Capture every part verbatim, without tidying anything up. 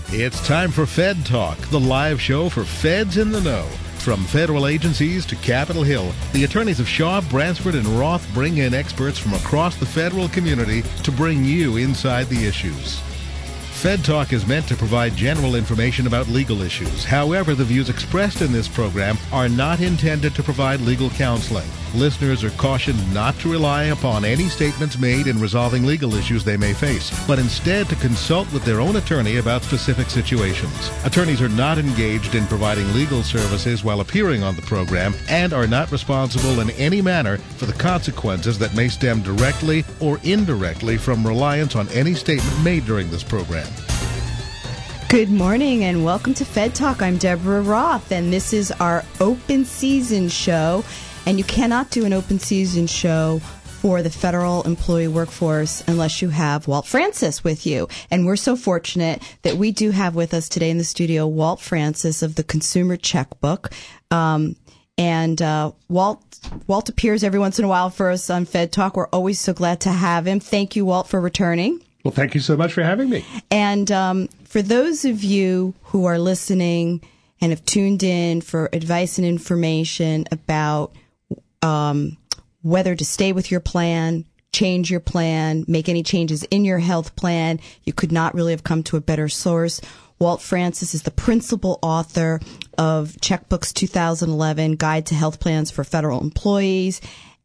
It's time for Fed Talk, the live show for feds in the know. From federal agencies to Capitol Hill, the attorneys of Shaw, Bransford, and Roth bring in experts from across the federal community to bring you inside the issues. Fed Talk is meant to provide general information about legal issues. However, the views expressed in this program are not intended to provide legal counseling. Listeners are cautioned not to rely upon any statements made in resolving legal issues they may face, but instead to consult with their own attorney about specific situations. Attorneys are not engaged in providing legal services while appearing on the program and are not responsible in any manner for the consequences that may stem directly or indirectly from reliance on any statement made during this program. Good morning and welcome to Fed Talk. I'm Deborah Roth, and this is our open season show. And you cannot do an open season show for the federal employee workforce unless you have Walt Francis with you. And we're so fortunate that we do have with us today in the studio Walt Francis of the Consumer Checkbook. Um, and uh, Walt Walt appears every once in a while for us on Fed Talk. We're always so glad to have him. Thank you, Walt, for returning. Well, thank you so much for having me. And um, for those of you who are listening and have tuned in for advice and information about um, whether to stay with your plan, change your plan, make any changes in your health plan, you could not really have come to a better source. Walt Francis is the principal author of Checkbooks two thousand eleven, Guide to Health Plans for Federal Employees.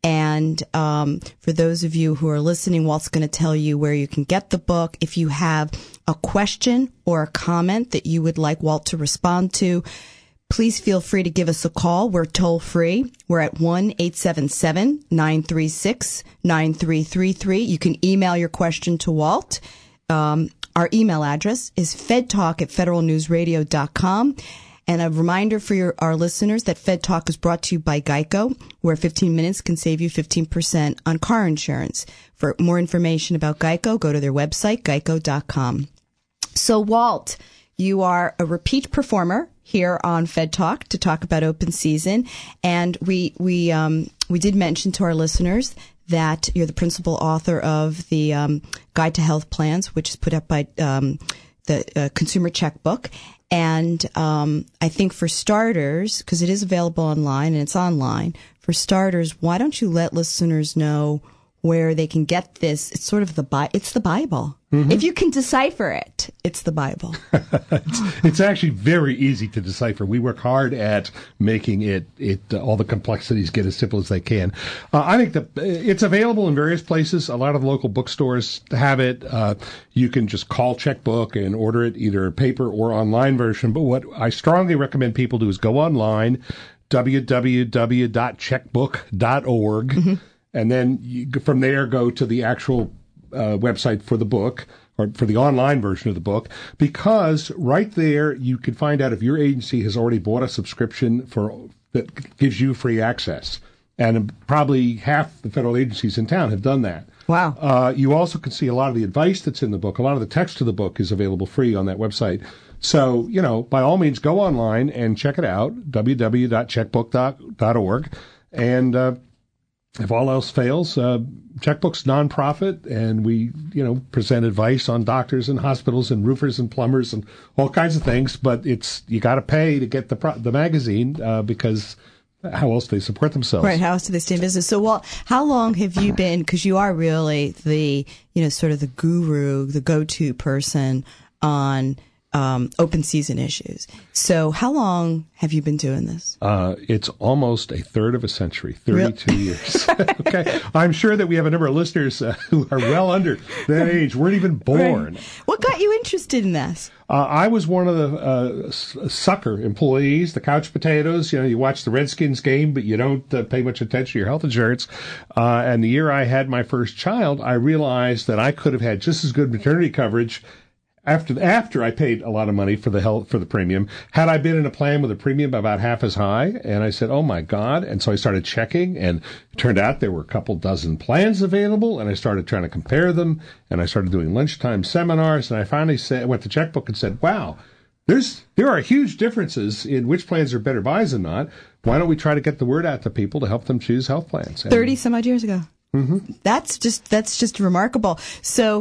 And um, for those of you who are listening, Walt's going to tell you where you can get the book. If you have a question or a comment that you would like Walt to respond to, please feel free to give us a call. We're toll free. We're at one eight seven seven, nine three six, nine three three three. You can email your question to Walt. Um, our email address is fedtalk at federal news radio dot com. And a reminder for your, our listeners that Fed Talk is brought to you by Geico, where fifteen minutes can save you fifteen percent on car insurance. For more information about Geico, go to their website, geico dot com. So, Walt, you are a repeat performer here on Fed Talk to talk about open season. And we, we, um, we did mention to our listeners that you're the principal author of the um, Guide to Health Plans, which is put up by um, the uh, Consumer Checkbook. And um, I think for starters, because it is available online and it's online, for starters, why don't you let listeners know where they can get this? It's sort of the Bi- it's the Bible. Mm-hmm. If you can decipher it, it's the Bible. it's, it's actually very easy to decipher. We work hard at making it, it uh, all the complexities get as simple as they can. Uh, I think that it's available in various places. A lot of the local bookstores have it. Uh, you can just call Checkbook and order it, either a paper or online version. But what I strongly recommend people do is go online, w w w dot checkbook dot org, mm-hmm. and then you, from there go to the actual Uh, website for the book, or for the online version of the book, because right there you can find out if your agency has already bought a subscription for that gives you free access. And probably half the federal agencies in town have done that. Wow. Uh, you also can see a lot of the advice that's in the book. A lot of the text of the book is available free on that website. So, you know, by all means, go online and check it out, w w w dot checkbook dot org. And uh, if all else fails, uh, Checkbook's nonprofit, and we, you know, present advice on doctors and hospitals and roofers and plumbers and all kinds of things. But it's you got to pay to get the pro- the magazine uh, because how else do they support themselves? Right. How else do they stay in business? So, Walt, how long have you been? Because you are really the, you know, sort of the guru, the go-to person on um, open season issues. So, how long have you been doing this? Uh, it's almost a third of a century, thirty-two really? years. Okay. I'm sure that we have a number of listeners uh, who are well under that age, weren't even born. Right. What got you interested in this? Uh, I was one of the uh, sucker employees, the couch potatoes. You know, you watch the Redskins game, but you don't uh, pay much attention to your health insurance. Uh, and the year I had my first child, I realized that I could have had just as good maternity coverage After after I paid a lot of money for the health for the premium, had I been in a plan with a premium about half as high, and I said, "Oh my God!" And so I started checking, and it turned out there were a couple dozen plans available, and I started trying to compare them, and I started doing lunchtime seminars, and I finally said, went to Checkbook and said, "Wow, there's there are huge differences in which plans are better buys and not. Why don't we try to get the word out to people to help them choose health plans?" And Thirty some odd years ago. Mm-hmm. That's just that's just remarkable. So.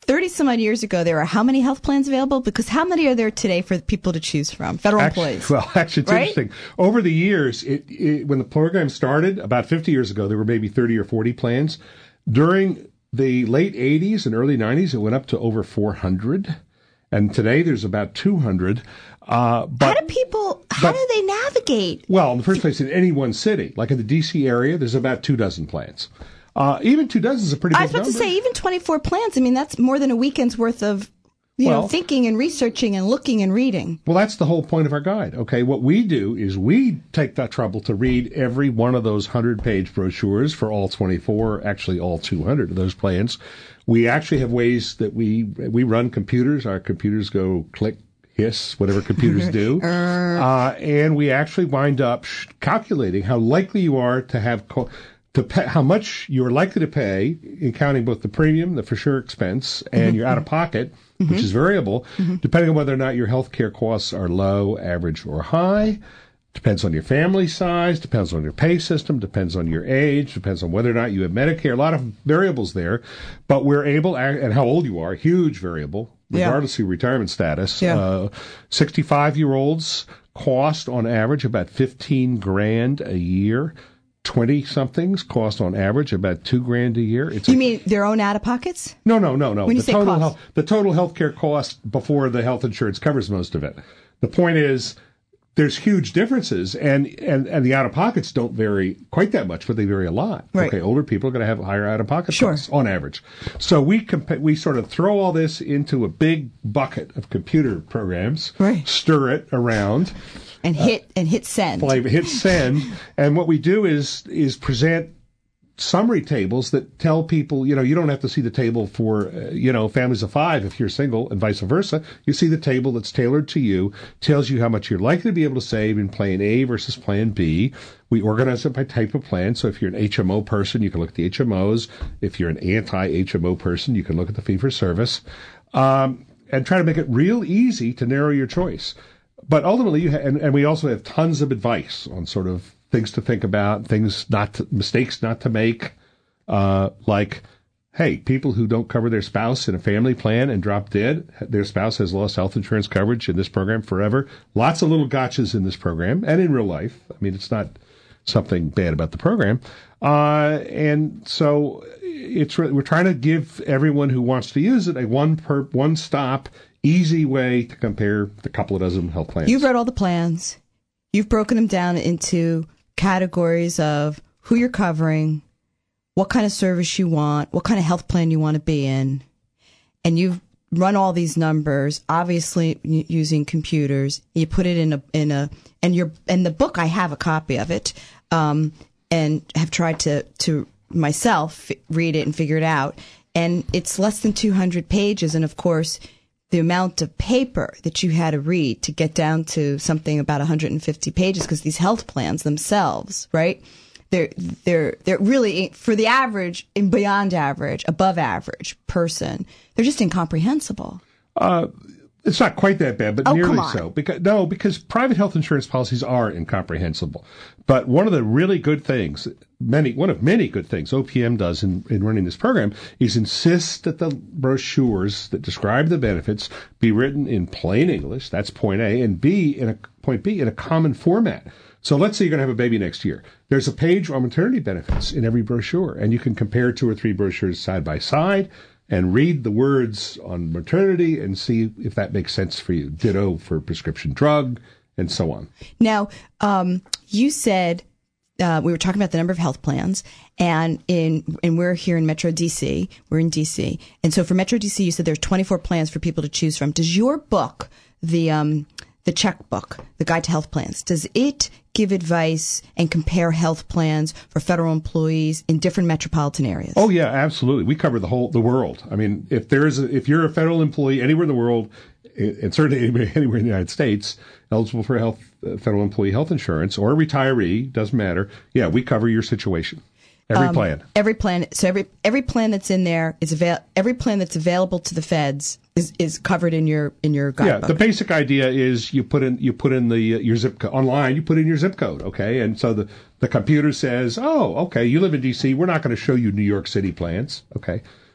thirty some odd years ago, there were how many health plans available? Because how many are there today for people to choose from? Federal actually, employees. Well, actually, it's right? interesting. Over the years, it, it, when the program started, about fifty years ago, there were maybe thirty or forty plans. During the late eighties and early nineties, it went up to over four hundred. And today, there's about two hundred. Uh, but, how do people, how but, do they navigate? Well, in the first place, in any one city, like in the D C area, there's about two dozen plans. Uh, even two dozen is a pretty big number. I was about number. to say, even twenty-four plans, I mean, that's more than a weekend's worth of, you well, know, thinking and researching and looking and reading. Well, that's the whole point of our guide. Okay, what we do is we take that trouble to read every one of those hundred-page brochures for all twenty-four, actually all two hundred of those plans. We actually have ways that we we run computers. Our computers go click, hiss, whatever computers do. uh, and we actually wind up sh- calculating how likely you are to have co- to pay, how much you're likely to pay, in counting both the premium, the for sure expense, and mm-hmm. your out of pocket, mm-hmm. which is variable, mm-hmm. depending on whether or not your health care costs are low, average, or high. Depends on your family size, depends on your pay system, depends on your age, depends on whether or not you have Medicare. A lot of variables there, but we're able, and how old you are, huge variable, regardless yeah. of your retirement status. Yeah. Uh, sixty-five-year-olds cost on average about fifteen grand a year. twenty-somethings cost on average about two grand a year. It's you a, mean their own out-of-pockets? No, no, no, no. When you the say total cost. health, the total health care cost before the health insurance covers most of it. The point is, there's huge differences, and, and, and the out-of-pockets don't vary quite that much, but they vary a lot. Right. Okay, older people are going to have higher out-of-pocket sure. costs on average. So we compa- we sort of throw all this into a big bucket of computer programs, right. stir it around, and hit uh, and hit send. Play, hit send, and what we do is is present summary tables that tell people, you know, you don't have to see the table for, uh, you know, families of five if you're single and vice versa. You see the table that's tailored to you, tells you how much you're likely to be able to save in plan A versus plan B. We organize it by type of plan. So if you're an H M O person, you can look at the H M Os. If you're an anti-H M O person, you can look at the fee-for-service. Um, and try to make it real easy to narrow your choice. But ultimately, you ha- and, and we also have tons of advice on sort of things to think about, things not to, mistakes not to make, uh, like, hey, people who don't cover their spouse in a family plan and drop dead, their spouse has lost health insurance coverage in this program forever. Lots of little gotchas in this program and in real life. I mean, it's not something bad about the program. Uh, and so it's we're trying to give everyone who wants to use it a one per one stop, easy way to compare the couple of dozen health plans. You've read all the plans. You've broken them down into categories of who you're covering, what kind of service you want, what kind of health plan you want to be in. And you've run all these numbers, obviously using computers. You put it in a, in a, and you're, in the book, I have a copy of it, um, and have tried to, to myself read it and figure it out. And it's less than two hundred pages. And of course, the amount of paper that you had to read to get down to something about one hundred fifty pages, because these health plans themselves, right? They're, they're, they're really, for the average and beyond average, above average person, they're just incomprehensible. Uh, it's not quite that bad, but oh, nearly come on. so. Because, no, because private health insurance policies are incomprehensible. But one of the really good things, many, one of many good things O P M does in, in running this program is insist that the brochures that describe the benefits be written in plain English. That's point A, and B, in a point B, in a common format. So let's say you're going to have a baby next year. There's a page on maternity benefits in every brochure, and you can compare two or three brochures side by side and read the words on maternity and see if that makes sense for you. Ditto for prescription drug and so on. Now, um, you said uh, we were talking about the number of health plans, and in and we're here in Metro D C. We're in D C, and so for Metro D C, you said there's twenty-four plans for people to choose from. Does your book, the um, the checkbook, the Guide to Health Plans, does it give advice and compare health plans for federal employees in different metropolitan areas? Oh yeah, absolutely. We cover the whole the world. I mean, if there's a, if you're a federal employee anywhere in the world, and certainly anywhere in the United States, eligible for health uh, federal employee health insurance or a retiree, doesn't matter. Yeah, we cover your situation. Every um, plan. Every plan. So every every plan that's in there is avail- every plan that's available to the feds is, is covered in your in your guidebook. Yeah, the basic idea is you put in you put in the your zip code online. You put in your zip code, okay, and so the the computer says, oh, okay, you live in D C. We're not going to show you New York City plans, okay.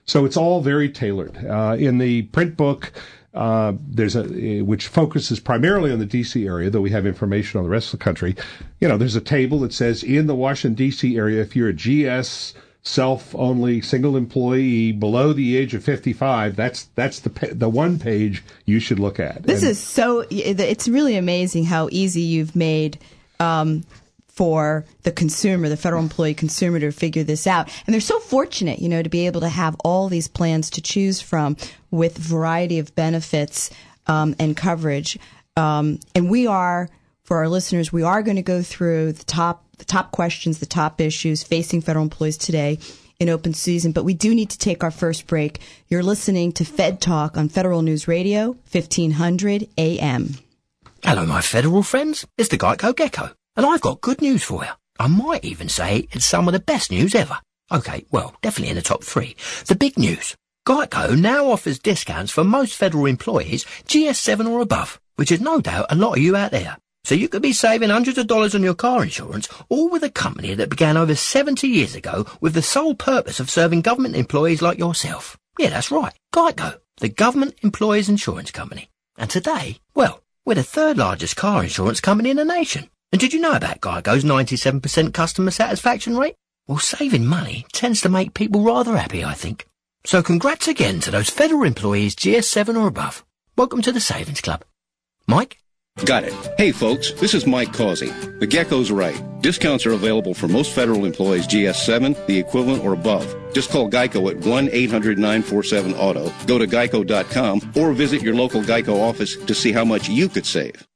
So it's all very tailored. Uh, in the print book, uh, there's a, which focuses primarily on the D C area, though we have information on the rest of the country. You know, there's a table that says in the Washington, D C area, if you're a G S self-only single employee below the age of fifty-five, that's that's the the one page you should look at. This and, is so, it's really amazing how easy you've made um, for the consumer, the federal employee consumer, to figure this out. And they're so fortunate, you know, to be able to have all these plans to choose from with variety of benefits um, and coverage. Um, and we are, for our listeners, we are going to go through the top the top questions, the top issues facing federal employees today in open season. But we do need to take our first break. You're listening to Fed Talk on Federal News Radio, fifteen hundred A M. Hello, my federal friends. It's the Geico Gecko. And I've got good news for you. I might even say it's some of the best news ever. Okay, well, definitely in the top three. The big news. Geico now offers discounts for most federal employees G S seven or above, which is no doubt a lot of you out there. So you could be saving hundreds of dollars on your car insurance, all with a company that began over seventy years ago with the sole purpose of serving government employees like yourself. Yeah, that's right. Geico, the government employees insurance company. And today, well, we're the third largest car insurance company in the nation. And did you know about Geico's ninety-seven percent customer satisfaction rate? Well, saving money tends to make people rather happy, I think. So congrats again to those federal employees G S seven or above. Welcome to the Savings Club. Mike? Got it. Hey, folks, this is Mike Causey. The Gecko's right. Discounts are available for most federal employees G S seven, the equivalent, or above. Just call Geico at one eight hundred nine four seven auto, go to geico dot com, or visit your local Geico office to see how much you could save.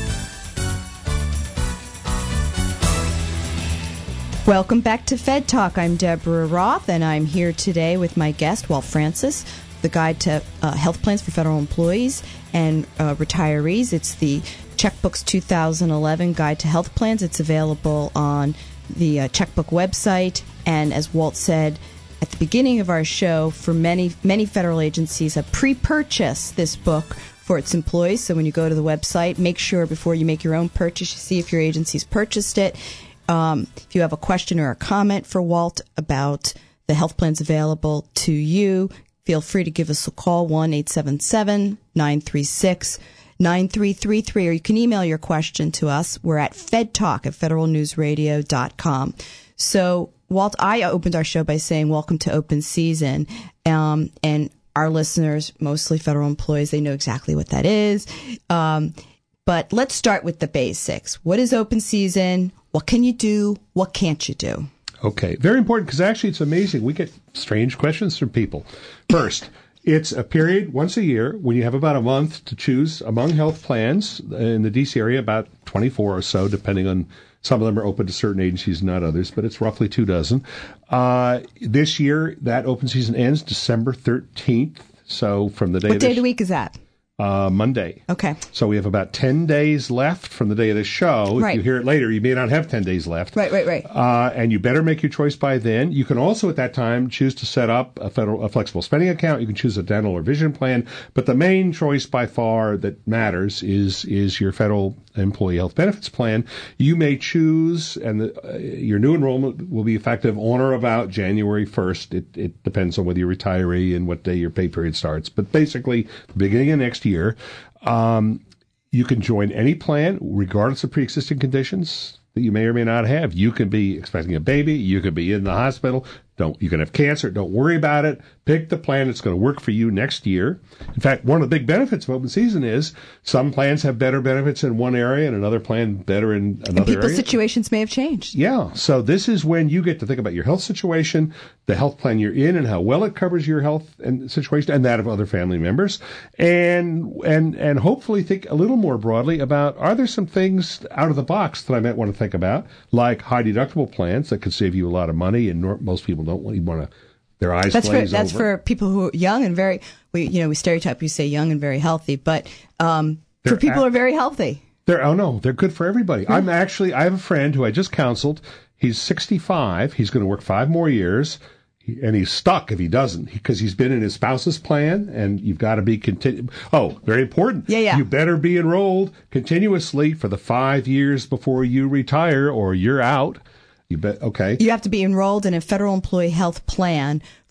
Welcome back to Fed Talk. I'm Deborah Roth, and I'm here today with my guest, Walt Francis, the Guide to uh, Health Plans for Federal Employees and uh, Retirees. It's the Checkbooks two thousand eleven Guide to Health Plans. It's available on the uh, Checkbook website. And as Walt said at the beginning of our show, for many, many federal agencies have pre-purchased this book for its employees. So when you go to the website, make sure before you make your own purchase, you see if your agency's purchased it. Um, if you have a question or a comment for Walt about the health plans available to you, feel free to give us a call, one eight seven seven nine three six nine three three three, or you can email your question to us. We're at fedtalk at federal news radio dot com. So, Walt, I opened our show by saying welcome to open season, um, and our listeners, mostly federal employees, they know exactly what that is. Um, but let's start with the basics. What is open season? What can you do? What can't you do? Okay, very important, because actually it's amazing. We get strange questions from people. First, it's a period once a year when you have about a month to choose among health plans in the D C area, about twenty-four or so, depending on, some of them are open to certain agencies, not others, but it's roughly two dozen. Uh, this year, that open season ends December thirteenth. So from the day What of day this, of the week is that? Uh, Monday. Okay. So we have about ten days left from the day of the show. If Right. you hear it later, you may not have ten days left. Right, right, right. Uh, and you better make your choice by then. You can also at that time choose to set up a federal, a flexible spending account. You can choose a dental or vision plan. But the main choice by far that matters is, is your federal employee health benefits plan. You may choose, and the, uh, your new enrollment will be effective on or about January first. It, it depends on whether you're a retiree and what day your pay period starts. But basically, beginning of next year, Um, you can join any plan, regardless of pre-existing conditions that you may or may not have. You can be expecting a baby. You could be in the hospital. Don't, you can have cancer. Don't worry about it. Pick the plan that's going to work for you next year. In fact, one of the big benefits of open season is some plans have better benefits in one area and another plan better in another And people's area. situations may have changed. Yeah. So this is when you get to think about your health situation, the health plan you're in, and how well it covers your health and situation and that of other family members, and and and hopefully think a little more broadly about, are there some things out of the box that I might want to think about, like high deductible plans that could save you a lot of money, and nor- most people don't want, want to their eyes That's for glaze that's over. for people who are young and very. We you know we stereotype. We say young and very healthy, but um, for They're people who act- are very healthy. They're, oh no, they're good for everybody. Mm-hmm. I'm actually, I have a friend who I just counseled. He's sixty-five. He's going to work five more years, and he's stuck if he doesn't, because he's been in his spouse's plan, and you've got to be continu- Oh, very important. Yeah, yeah. You better be enrolled continuously for the five years before you retire, or you're out. You bet. Okay. You have to be enrolled in a federal employee health plan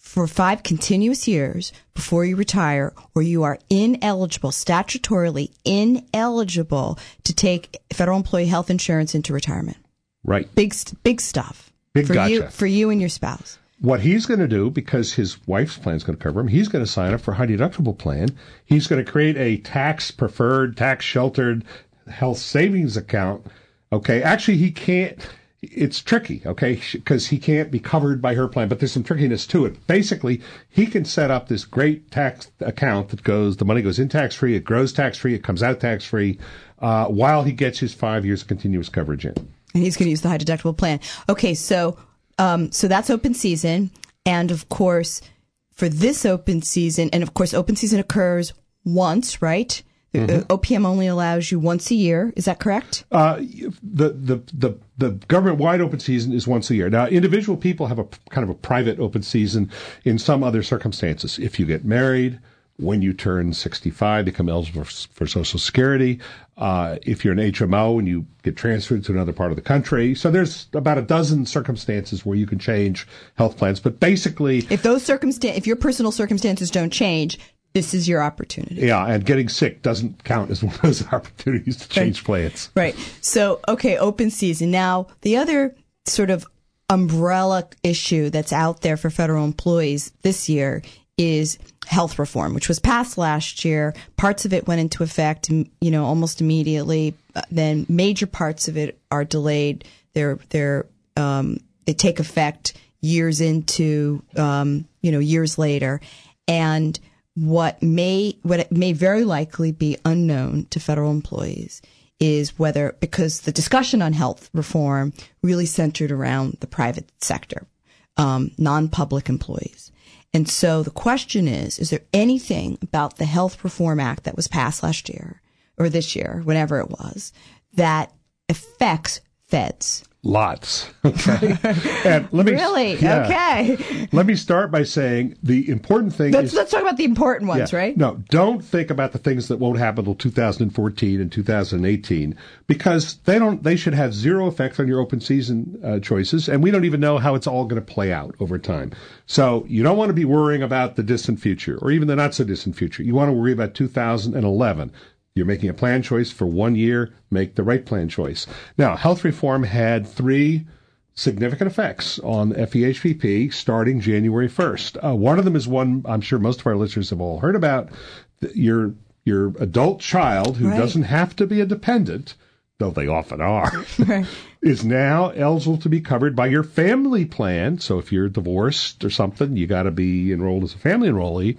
for five continuous years before you retire, or you are ineligible, statutorily ineligible to take federal employee health insurance into retirement. Right. Big, big stuff. Big for gotcha. you, for you and your spouse. What he's going to do, because his wife's plan is going to cover him, he's going to sign up for a high deductible plan. He's going to create a tax preferred, tax sheltered health savings account. Okay. Actually, he can't. It's tricky, okay, because he can't be covered by her plan, but there's some trickiness to it. Basically, he can set up this great tax account that goes, the money goes in tax-free, it grows tax-free, it comes out tax-free, uh, while he gets his five years of continuous coverage in. And he's going to use the high deductible plan. Okay, so um, so that's open season, and of course, for this open season, and of course, open season occurs once, right? Mm-hmm. O P M only allows you once a year. Is that correct? Uh, the, the, the, the government-wide open season is once a year. Now, individual people have a kind of a private open season in some other circumstances. If you get married, when you turn sixty-five, become eligible for, for Social Security. Uh, if you're an H M O and you get transferred to another part of the country. So there's about a dozen circumstances where you can change health plans. But basically, if those circumstances, if your personal circumstances don't change, this is your opportunity. Yeah, and getting sick doesn't count as one of those opportunities to change plans. Right. So, okay, open season. Now, the other sort of umbrella issue that's out there for federal employees this year is health reform, which was passed last year. Parts of it went into effect, you know, almost immediately. Then major parts of it are delayed. They're they're um, they take effect years into um, you know years later, and What may what may very likely be unknown to federal employees is whether, because the discussion on health reform really centered around the private sector, um, non-public employees. And so the question is, is there anything about the Health Reform Act that was passed last year or this year, whenever it was, that affects feds? Lots. Okay. And let me, really? Yeah. Okay. Let me start by saying the important thing let's, is... Let's talk about the important ones, yeah, right? No, don't think about the things that won't happen until two thousand fourteen and two thousand eighteen, because they don't. They should have zero effect on your open season uh, choices, and we don't even know how it's all going to play out over time. So you don't want to be worrying about the distant future, or even the not-so-distant future. You want to worry about two thousand eleven. You're making a plan choice for one year, make the right plan choice. Now, health reform had three significant effects on F E H B P starting January first. Uh, one of them is one I'm sure most of our listeners have all heard about. Your, your adult child, who right. doesn't have to be a dependent, though they often are, right. is now eligible to be covered by your family plan. So if you're divorced or something, you got to be enrolled as a family enrollee.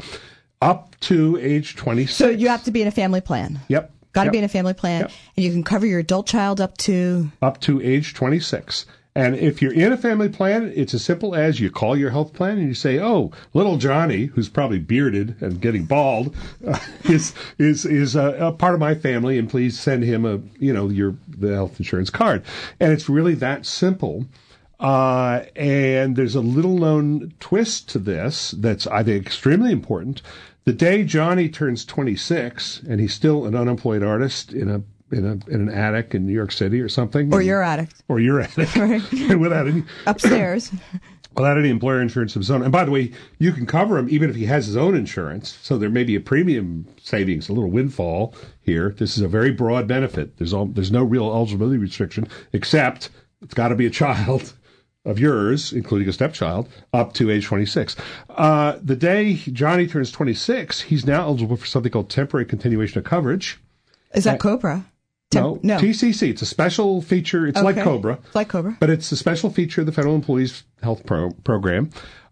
Up to age twenty-six. So you have to be in a family plan. Yep. Got to yep. be in a family plan. Yep. And you can cover your adult child up to? Up to age twenty-six. And if you're in a family plan, it's as simple as you call your health plan and you say, oh, little Johnny, who's probably bearded and getting bald, uh, is is is a, a part of my family, and please send him a, you know, your the health insurance card. And it's really that simple. Uh, and there's a little known twist to this that's, I think, extremely important. The day Johnny turns twenty-six and he's still an unemployed artist in a in a in an attic in New York City or something, or your attic, or your attic, right. without any upstairs, without any employer insurance of his own. And by the way, you can cover him even if he has his own insurance. So there may be a premium savings, a little windfall here. This is a very broad benefit. There's all, there's no real eligibility restriction, except it's got to be a child of yours, including a stepchild, up to age twenty-six. Uh, the day Johnny turns twenty-six, he's now eligible for something called temporary continuation of coverage. Is that uh, COBRA? Tem- no, no, T C C. It's a special feature. It's okay. like COBRA. It's like COBRA. But it's a special feature of the Federal Employees Health Pro- Program.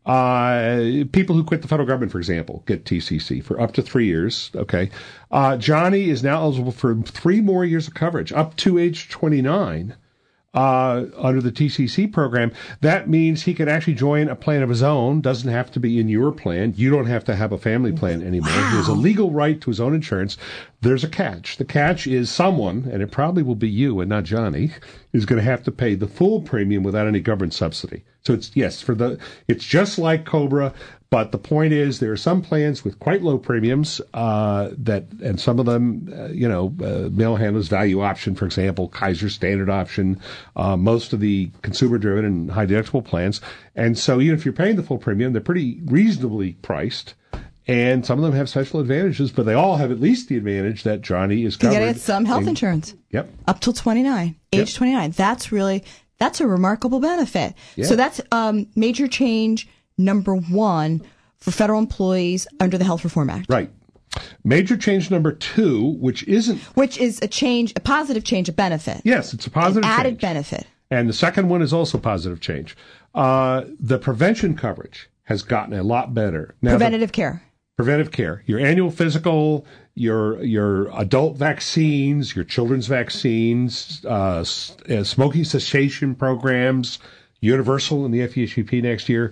Uh, people who quit the federal government, for example, get T C C for up to three years. Okay. Uh, Johnny is now eligible for three more years of coverage, up to age twenty-nine. Uh, under the T C C program. That means he could actually join a plan of his own, doesn't have to be in your plan. You don't have to have a family plan anymore. Wow. He has a legal right to his own insurance. There's a catch. The catch is someone, and it probably will be you and not Johnny, is going to have to pay the full premium without any government subsidy. So it's, yes, for the, it's just like COBRA, but the point is there are some plans with quite low premiums, uh, that, and some of them, uh, you know, uh, mail handlers value option, for example, Kaiser standard option, uh, most of the consumer driven and high deductible plans. And so even if you're paying the full premium, they're pretty reasonably priced. And some of them have special advantages, but they all have at least the advantage that Johnny is covered. You got to get some health in, insurance. Yep. Up till twenty-nine, age yep. twenty-nine. That's really, that's a remarkable benefit. Yeah. So that's um, major change number one for federal employees under the Health Reform Act. Right. Major change number two, which isn't... Which is a change, a positive change, a benefit. Yes, it's a positive An added change. benefit. And the second one is also positive change. Uh, the prevention coverage has gotten a lot better. Now, Preventative the, care. Preventive care. Your annual physical, your your adult vaccines, your children's vaccines, uh, s- uh, smoking cessation programs, universal in the F E S U P next year.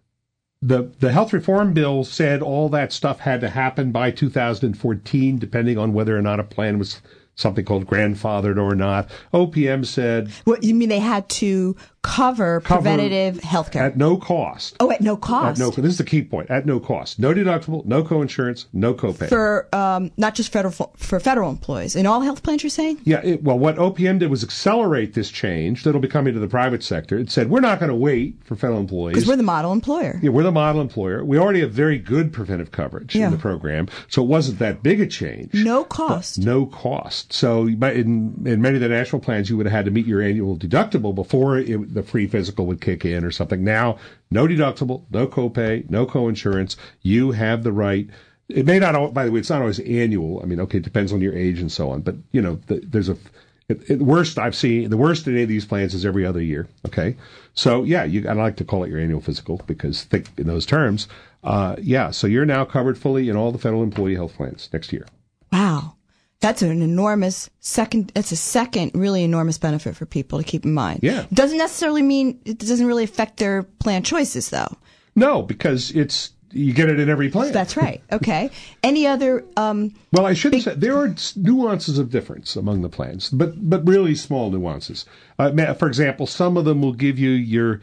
The the health reform bill said all that stuff had to happen by two thousand fourteen, depending on whether or not a plan was something called grandfathered or not. O P M said... What you mean they had to cover, cover preventative health care? At no cost. Oh, at no cost? At no, this is the key point. At no cost. No deductible, no coinsurance, no copay. For um, not just federal for federal employees. In all health plans, you're saying? Yeah, it, well, what O P M did was accelerate this change that'll be coming to the private sector. It said, we're not going to wait for federal employees. Because we're the model employer. Yeah, we're the model employer. We already have very good preventive coverage yeah. in the program, so it wasn't that big a change. No cost. No cost. So in, in many of the national plans, you would have had to meet your annual deductible before it, the free physical would kick in or something. Now, no deductible, no copay, no coinsurance. You have the right. It may not, by the way, it's not always annual. I mean, okay, it depends on your age and so on. But, you know, the, there's a, it, it, worst I've seen, the worst in any of these plans is every other year. Okay. So, yeah, you, I like to call it your annual physical because think in those terms. Uh, yeah. So you're now covered fully in all the federal employee health plans next year. Wow. That's an enormous second, that's a second really enormous benefit for people to keep in mind. Yeah. It doesn't necessarily mean, it doesn't really affect their plan choices though. No, because it's, you get it in every plan. That's right. Okay. Any other, um, well, I should big... say there are nuances of difference among the plans, but, but really small nuances. Uh, for example, some of them will give you your,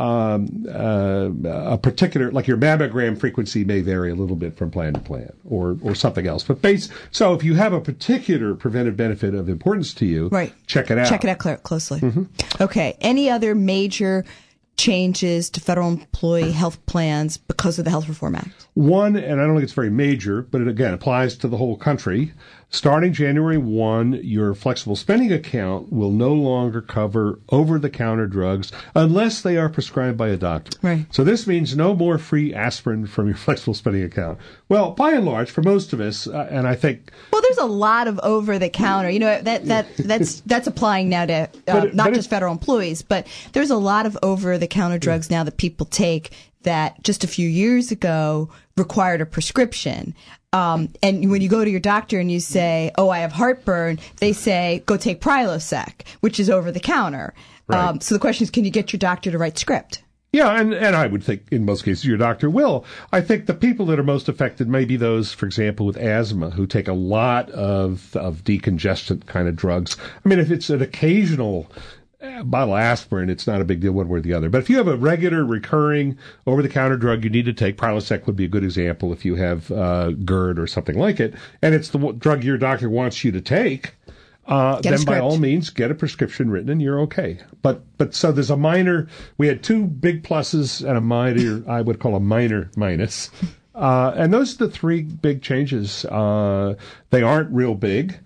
um, uh, a particular, like your mammogram frequency may vary a little bit from plan to plan or, or something else. But base, so if you have a particular preventive benefit of importance to you, right. check it out. Check it out cl- closely. Mm-hmm. Okay. Any other major changes to federal employee health plans because of the Health Reform Act? One, and I don't think it's very major, but it again applies to the whole country. Starting January first, your flexible spending account will no longer cover over-the-counter drugs unless they are prescribed by a doctor. Right. So this means no more free aspirin from your flexible spending account. Well, by and large, for most of us, uh, and I think... Well, there's a lot of over-the-counter. You know, that that that's that's applying now to uh, but, not but just federal employees, but there's a lot of over-the-counter drugs now that people take that just a few years ago required a prescription. Um, and when you go to your doctor and you say, oh, I have heartburn, they say, go take Prilosec, which is over the counter. Right. Um, so the question is, can you get your doctor to write script? Yeah, and, and I would think in most cases your doctor will. I think the people that are most affected may be those, for example, with asthma, who take a lot of, of decongestant kind of drugs. I mean, if it's an occasional a bottle of aspirin, it's not a big deal one way or the other. But if you have a regular, recurring, over-the-counter drug you need to take, Prilosec would be a good example if you have uh, GERD or something like it, and it's the drug your doctor wants you to take, uh, then by all means, get a prescription written and you're okay. But but so there's a minor, we had two big pluses and a minor, I would call a minor minus. Uh, and those are the three big changes. Uh, they aren't real big.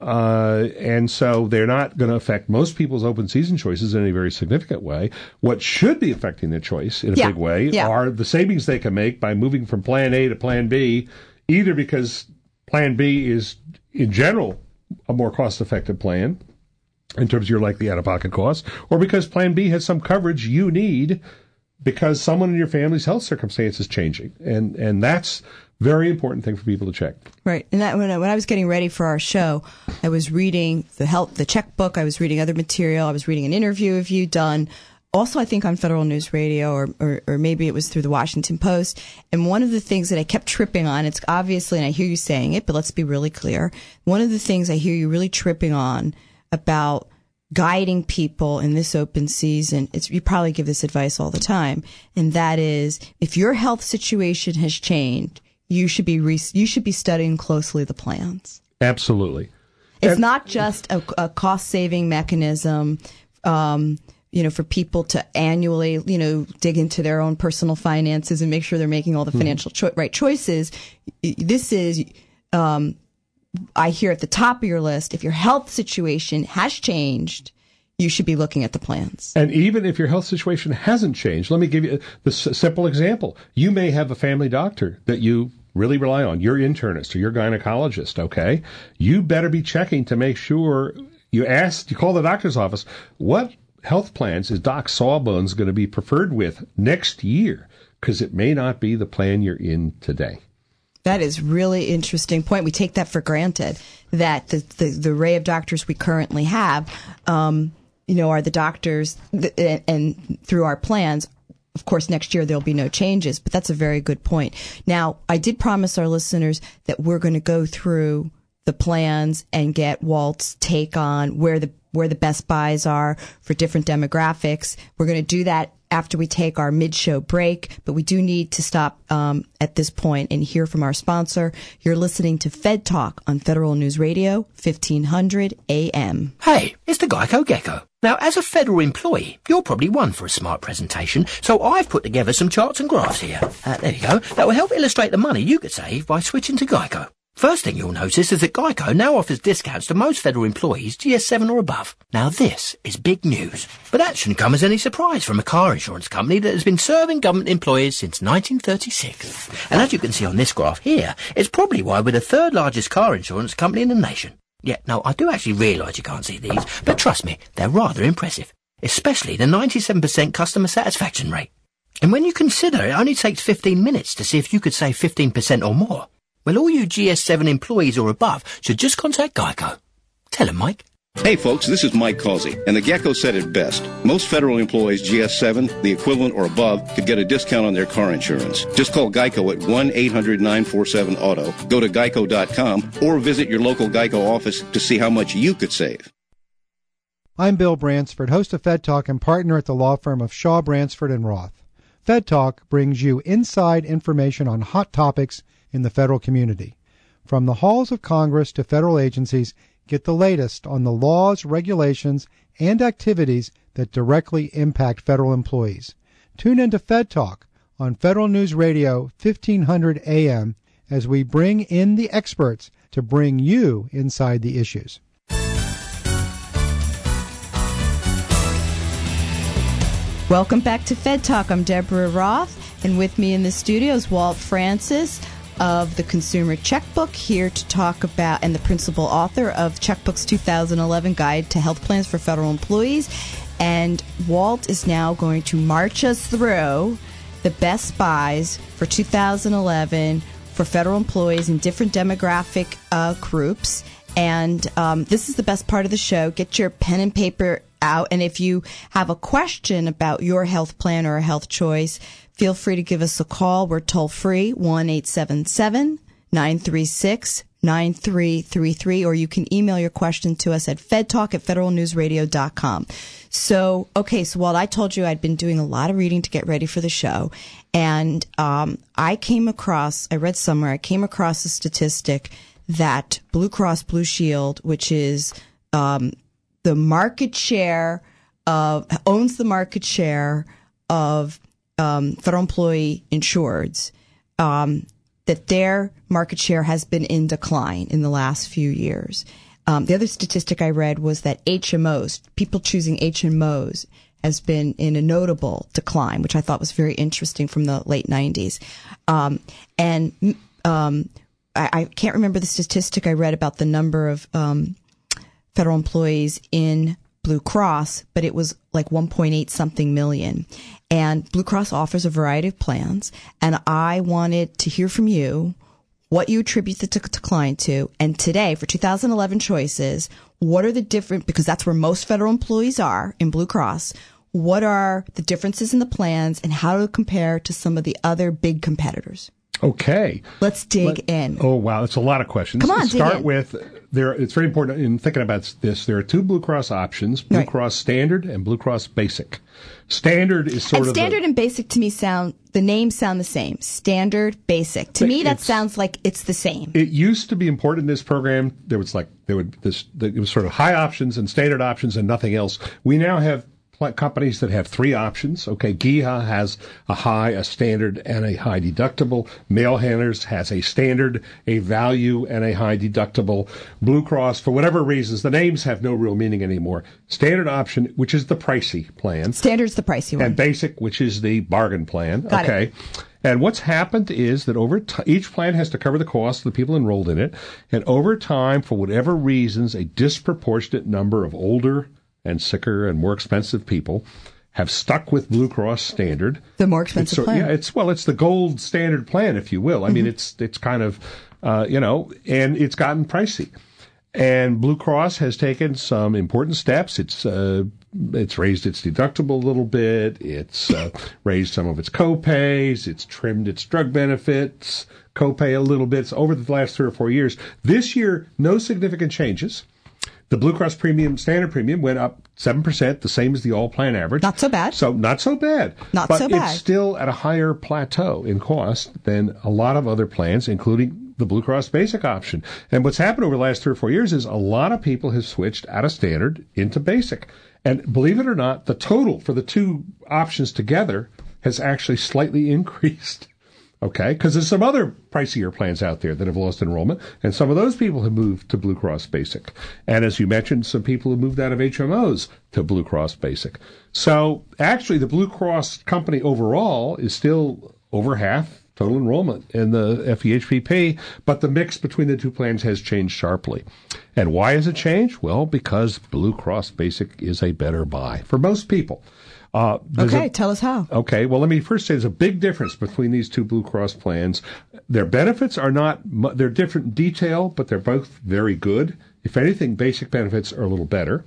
Uh, and so they're not going to affect most people's open season choices in any very significant way. What should be affecting their choice in a yeah. big way yeah. are the savings they can make by moving from Plan A to Plan B, either because Plan B is, in general, a more cost-effective plan in terms of your likely out-of-pocket costs, or because Plan B has some coverage you need because someone in your family's health circumstance is changing. And, and that's very important thing for people to check. Right. And that, when, I, when I was getting ready for our show, I was reading the health, the checkbook. I was reading other material. I was reading an interview of you done also, I think, on Federal News Radio, or, or, or maybe it was through the Washington Post. And one of the things that I kept tripping on, it's obviously, and I hear you saying it, but let's be really clear. One of the things I hear you really tripping on about guiding people in this open season. It's, you probably give this advice all the time, and that is, if your health situation has changed, you should be re- you should be studying closely the plans. Absolutely. It's and- not just a, a cost saving mechanism. Um, you know, for people to annually, you know, dig into their own personal finances and make sure they're making all the financial cho- right choices. This is, um, I hear at the top of your list, if your health situation has changed, you should be looking at the plans. And even if your health situation hasn't changed, let me give you the s- simple example. You may have a family doctor that you really rely on, your internist or your gynecologist, okay? You better be checking to make sure you ask, you call the doctor's office, what health plans is Doc Sawbones going to be preferred with next year? Because it may not be the plan you're in today. That is really interesting point. We take that for granted, that the, the, the array of doctors we currently have, um, you know, are the doctors, that, and, and through our plans, of course, next year there'll be no changes, but that's a very good point. Now, I did promise our listeners that we're going to go through the plans and get Walt's take on where the where the best buys are for different demographics. We're going to do that after we take our mid-show break, but we do need to stop um, at this point and hear from our sponsor. You're listening to Fed Talk on Federal News Radio, fifteen hundred A M. Hey, it's the Geico Gecko. Now, as a federal employee, you're probably one for a smart presentation, so I've put together some charts and graphs here. Uh, there you go. That will help illustrate the money you could save by switching to Geico. First thing you'll notice is that Geico now offers discounts to most federal employees G S seven or above. Now this is big news. But that shouldn't come as any surprise from a car insurance company that has been serving government employees since nineteen thirty-six. And as you can see on this graph here, it's probably why we're the third largest car insurance company in the nation. Yeah, no, I do actually realise you can't see these, but trust me, they're rather impressive. Especially the ninety-seven percent customer satisfaction rate. And when you consider it only takes fifteen minutes to see if you could save fifteen percent or more, well, all you G S seven employees or above should just contact Geico. Tell them, Mike. Hey folks, this is Mike Causey, and the Gecko said it best. Most federal employees G S seven, the equivalent or above, could get a discount on their car insurance. Just call Geico at one eight hundred nine four seven auto, go to geico dot com, or visit your local Geico office to see how much you could save. I'm Bill Bransford, host of Fed Talk and partner at the law firm of Shaw, Bransford and Roth. Fed Talk brings you inside information on hot topics in the federal community. From the halls of Congress to federal agencies, get the latest on the laws, regulations, and activities that directly impact federal employees. Tune into Fed Talk on Federal News Radio fifteen hundred A M as we bring in the experts to bring you inside the issues. Welcome back to Fed Talk. I'm Deborah Roth, and with me in the studio is Walt Francis of the Consumer Checkbook, here to talk about, and the principal author of Checkbook's two thousand eleven Guide to Health Plans for Federal Employees. And Walt is now going to march us through the best buys for two thousand eleven for federal employees in different demographic uh, groups. And um, this is the best part of the show. Get your pen and paper out. And if you have a question about your health plan or a health choice, feel free to give us a call. We're toll free, one eight seven seven, nine three six, nine three three three, or you can email your question to us at fedtalk at federal news radio dot com. So, okay, so while I told you I'd been doing a lot of reading to get ready for the show, and um, I came across, I read somewhere, I came across a statistic that Blue Cross Blue Shield, which is um, the market share of, owns the market share of um, federal employee insureds, um, that their market share has been in decline in the last few years. Um, the other statistic I read was that H M Os, people choosing H M Os, has been in a notable decline, which I thought was very interesting from the late nineties. Um, and um, I, I can't remember the statistic I read about the number of um, federal employees in Blue Cross, but it was like one point eight something million. And Blue Cross offers a variety of plans, and I wanted to hear from you what you attribute the decline to. And today, for two thousand eleven choices, what are the different, because that's where most federal employees are in Blue Cross, what are the differences in the plans and how to compare to some of the other big competitors? Okay. Let's dig Let, in. Oh, wow. That's a lot of questions. Come on, Let's dig start in. with, there. It's very important in thinking about this. There are two Blue Cross options, Blue Right. Cross Standard and Blue Cross Basic. Standard is sort and of standard the, and basic to me sound, the names sound the same. Standard, basic. To But me, that it's- sounds like it's the same. It used to be important in this program. There was like, there would, this, it was sort of high options and standard options and nothing else. We now have pl- companies that have three options. Okay. G I H A has a high, a standard, and a high deductible. Mail Handlers has a standard, a value, and a high deductible. Blue Cross, for whatever reasons, the names have no real meaning anymore. Standard option, which is the pricey plan. Standard's the pricey one. And basic, which is the bargain plan. Got okay. it. And what's happened is that over t- each plan has to cover the cost of the people enrolled in it. And over time, for whatever reasons, a disproportionate number of older and sicker and more expensive people have stuck with Blue Cross Standard. The more expensive It's so- plan. Yeah, it's well, it's the gold standard plan, if you will. I Mm-hmm. mean, it's it's kind of, uh, you know, and it's gotten pricey. And Blue Cross has taken some important steps. It's uh, it's raised its deductible a little bit. It's uh, raised some of its co-pays. It's trimmed its drug benefits co-pay a little bit. So over the last three or four years. This year, no significant changes. The Blue Cross premium, standard premium, went up seven percent, the same as the all-plan average. Not so bad. So not so bad. Not but so bad. it's still at a higher plateau in cost than a lot of other plans, including the Blue Cross Basic option. And what's happened over the last three or four years is a lot of people have switched out of standard into basic. And believe it or not, the total for the two options together has actually slightly increased. Okay, because there's some other pricier plans out there that have lost enrollment, and some of those people have moved to Blue Cross Basic. And as you mentioned, some people have moved out of H M Os to Blue Cross Basic. So actually, the Blue Cross company overall is still over half total enrollment in the F E H P P, but the mix between the two plans has changed sharply. And why has it changed? Well, because Blue Cross Basic is a better buy for most people. Uh, Okay, a, tell us how. Okay, well, let me first say there's a big difference between these two Blue Cross plans. Their benefits are not, they're different in detail, but they're both very good. If anything, basic benefits are a little better.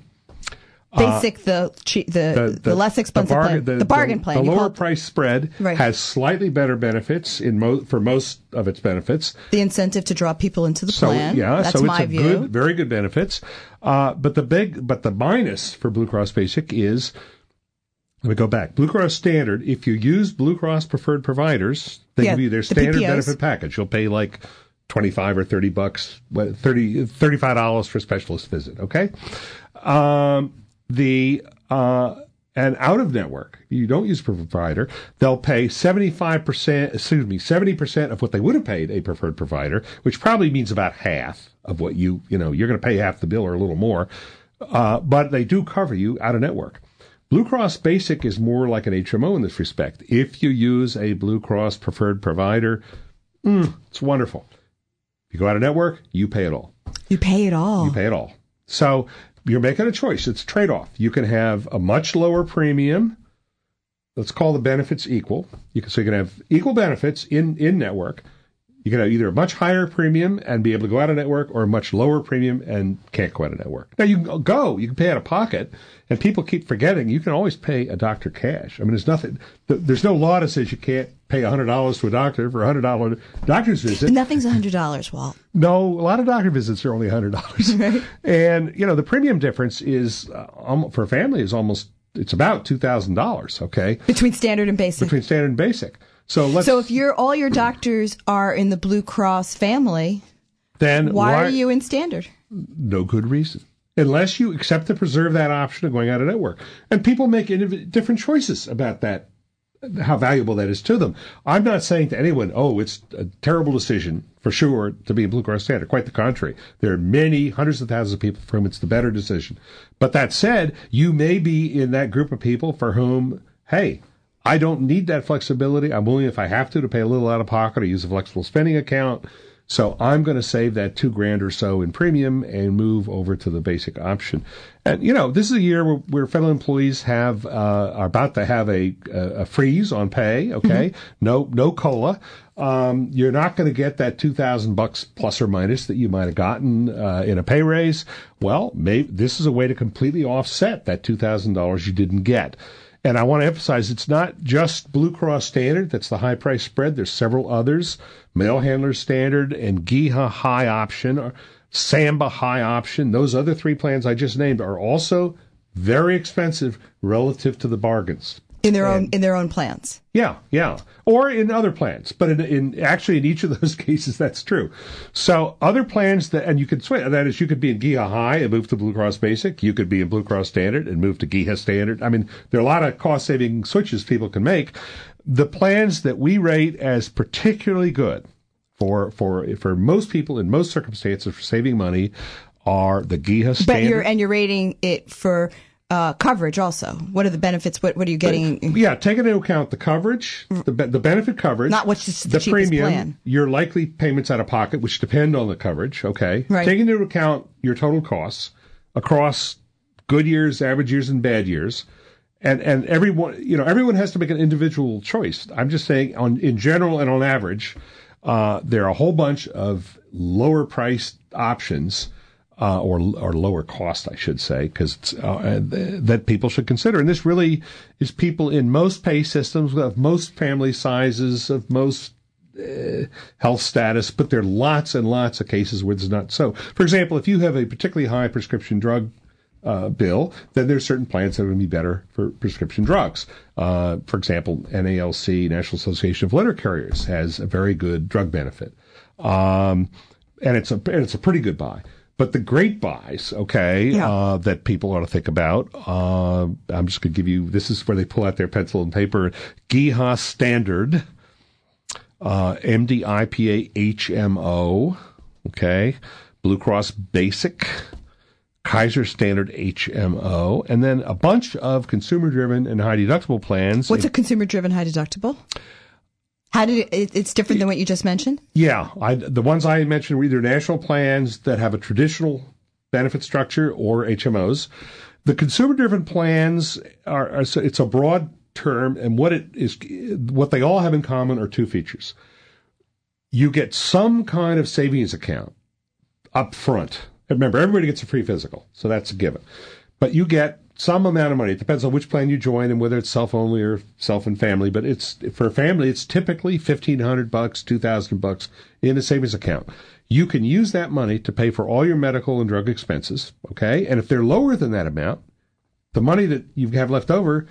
Basic, the, che- the, the, the less expensive bargain, plan. The, bargain plan. The You lower call it- price spread Right. has slightly better benefits in mo- for most of its benefits. The incentive to draw people into the So plan. yeah, That's so it's my a view. good, very good benefits. Uh, but the big, but the minus for Blue Cross Basic is, let me go back. Blue Cross Standard, if you use Blue Cross preferred providers, they Yeah, give you their the standard P P Os. benefit package. You'll pay like twenty-five or thirty bucks, what, thirty, thirty-five dollars for a specialist visit. Okay. Um, the, uh, and out of network, you don't use a provider, they'll pay seventy-five percent, excuse me, seventy percent of what they would have paid a preferred provider, which probably means about half of what you, you know, you're going to pay half the bill or a little more. Uh, but they do cover you out of network. Blue Cross Basic is more like an H M O in this respect. If you use a Blue Cross preferred provider, mm, it's wonderful. If you go out of network, you pay it all. You pay it all. You pay it all. So you're making a choice. It's a trade-off. You can have a much lower premium. Let's call the benefits equal. You can, so you can have equal benefits in, in network. You can have either a much higher premium and be able to go out of network, or a much lower premium and can't go out of network. Now you can go, you can pay out of pocket, and people keep forgetting you can always pay a doctor cash. I mean, there's nothing, there's no law that says you can't pay one hundred dollars to a doctor for a one hundred dollars doctor's visit. Nothing's one hundred dollars, Walt. No, a lot of doctor visits are only one hundred dollars. Right. And, you know, the premium difference is, uh, um, for a family, is almost, it's about two thousand dollars, okay? Between standard and basic. Between standard and basic. So let's. So if you're all your doctors are in the Blue Cross family, then why, why are you in standard? No good reason. Unless you accept to preserve that option of going out of network. And people make indiv- different choices about that, how valuable that is to them. I'm not saying to anyone, oh, it's a terrible decision for sure to be a Blue Cross Standard. Quite the contrary. There are many, hundreds of thousands of people for whom it's the better decision. But that said, you may be in that group of people for whom, hey, I don't need that flexibility. I'm willing, if I have to, to pay a little out of pocket or use a flexible spending account. So I'm going to save that two grand or so in premium and move over to the basic option. And, you know, this is a year where, where federal employees have, uh, are about to have a, a freeze on pay. Okay. Mm-hmm. No, no COLA. Um, you're not going to get that two thousand bucks plus or minus that you might have gotten, uh, in a pay raise. Well, maybe this is a way to completely offset that two thousand dollars you didn't get. And I want to emphasize it's not just Blue Cross Standard. That's the high price spread. There's several others. Mail Handler Standard and G I H A High Option, or Samba High Option. Those other three plans I just named are also very expensive relative to the bargains. In their and, own in their own plans. Yeah, yeah. Or in other plans. But in, in actually in each of those cases that's true. So other plans that and you could switch, that is you could be in G I H A High and move to Blue Cross Basic. You could be in Blue Cross Standard and move to G I H A Standard. I mean, there are a lot of cost saving switches people can make. The plans that we rate as particularly good for for for most people in most circumstances for saving money are the G I H A Standard. But you're and you're rating it for Uh, coverage also. What are the benefits? What what are you getting? Yeah, taking into account the coverage, the the benefit coverage, not what's just the, the cheapest premium, plan. Your likely payments out of pocket, which depend on the coverage. Okay, right. Taking into account your total costs across good years, average years, and bad years, and and everyone, you know, everyone has to make an individual choice. I'm just saying, on in general and on average, uh, there are a whole bunch of lower priced options. Uh, or or lower cost, I should say, because uh, that people should consider. And this really is people in most pay systems, of most family sizes, of most uh, health status, but there are lots and lots of cases where it's not so. For example, if you have a particularly high prescription drug uh, bill, then there's certain plans that would be better for prescription drugs. Uh, for example, N A L C, National Association of Letter Carriers, has a very good drug benefit. Um, and it's a and it's a pretty good buy. But the great buys, okay, yeah. uh, that people ought to think about, uh, I'm just going to give you, this is where they pull out their pencil and paper. G I H A Standard, uh, M D I P A H M O, okay, Blue Cross Basic, Kaiser Standard H M O, and then a bunch of consumer-driven and high-deductible plans. What's a consumer-driven high-deductible? How did it, it's different than what you just mentioned? Yeah. I, the ones I mentioned were either national plans that have a traditional benefit structure or H M Os. The consumer-driven plans are, are it's a broad term, and what it is, what they all have in common are two features. You get some kind of savings account up front. Remember, everybody gets a free physical, so that's a given. But you get some amount of money. It depends on which plan you join and whether it's self-only or self and family. But it's for a family, it's typically fifteen hundred bucks, two thousand bucks in a savings account. You can use that money to pay for all your medical and drug expenses. Okay, and if they're lower than that amount, the money that you have left over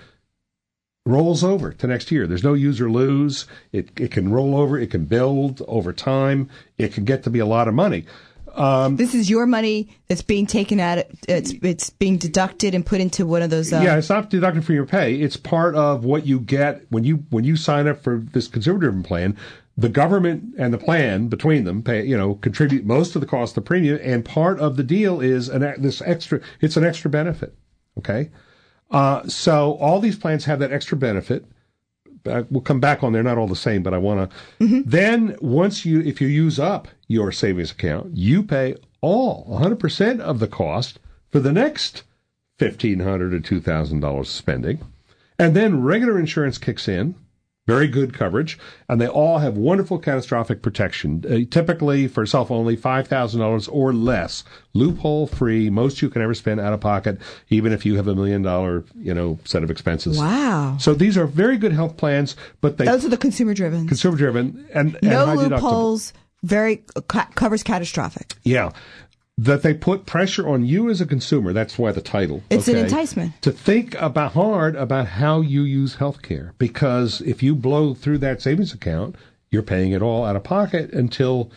rolls over to next year. There's no use or lose. It it can roll over. It can build over time. It can get to be a lot of money. Um, this is your money that's being taken out. It's it's being deducted and put into one of those. Uh, yeah, it's not deducted from your pay. It's part of what you get when you when you sign up for this consumer-driven plan. The government and the plan between them pay, you know, contribute most of the cost of the premium, and part of the deal is an this extra. It's an extra benefit. Okay, uh, so all these plans have that extra benefit. Uh, we'll come back on. They're not all the same, but I want to. Mm-hmm. Then once you, if you use up your savings account, you pay all one hundred percent of the cost for the next fifteen hundred dollars to two thousand dollars spending, and then regular insurance kicks in. Very good coverage, and they all have wonderful catastrophic protection. Uh, typically, for self-only, five thousand dollars or less, loophole-free, most you can ever spend out of pocket, even if you have a million-dollar, you know, set of expenses. Wow! So these are very good health plans, but they those are the consumer-driven. Consumer-driven and, and no high loopholes. Deductible. Very uh, covers catastrophic. Yeah. That they put pressure on you as a consumer. That's why the title. It's okay, an enticement. To think about hard about how you use health care. Because if you blow through that savings account, you're paying it all out of pocket until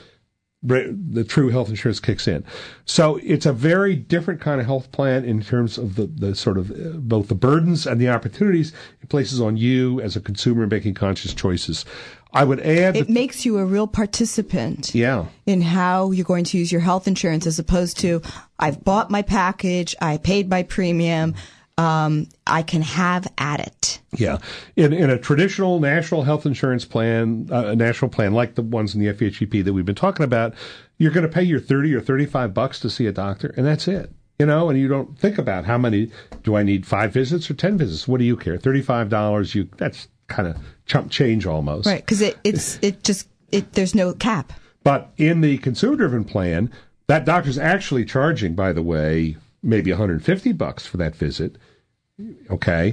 the true health insurance kicks in. So it's a very different kind of health plan in terms of the, the sort of uh, both the burdens and the opportunities it places on you as a consumer making conscious choices. I would add it that, makes you a real participant yeah. in how you're going to use your health insurance, as opposed to I've bought my package, I paid my premium, um, I can have at it. Yeah. In in a traditional national health insurance plan, uh, a national plan like the ones in the F E H E P that we've been talking about, you're going to pay your thirty or thirty-five bucks to see a doctor, and that's it. You know, and you don't think about how many, do I need five visits or ten visits? What do you care? thirty-five dollars, you that's kind of chump change almost. Right, because it, it's it just it there's no cap. But in the consumer-driven plan, that doctor's actually charging, by the way, maybe one hundred fifty bucks for that visit. Okay,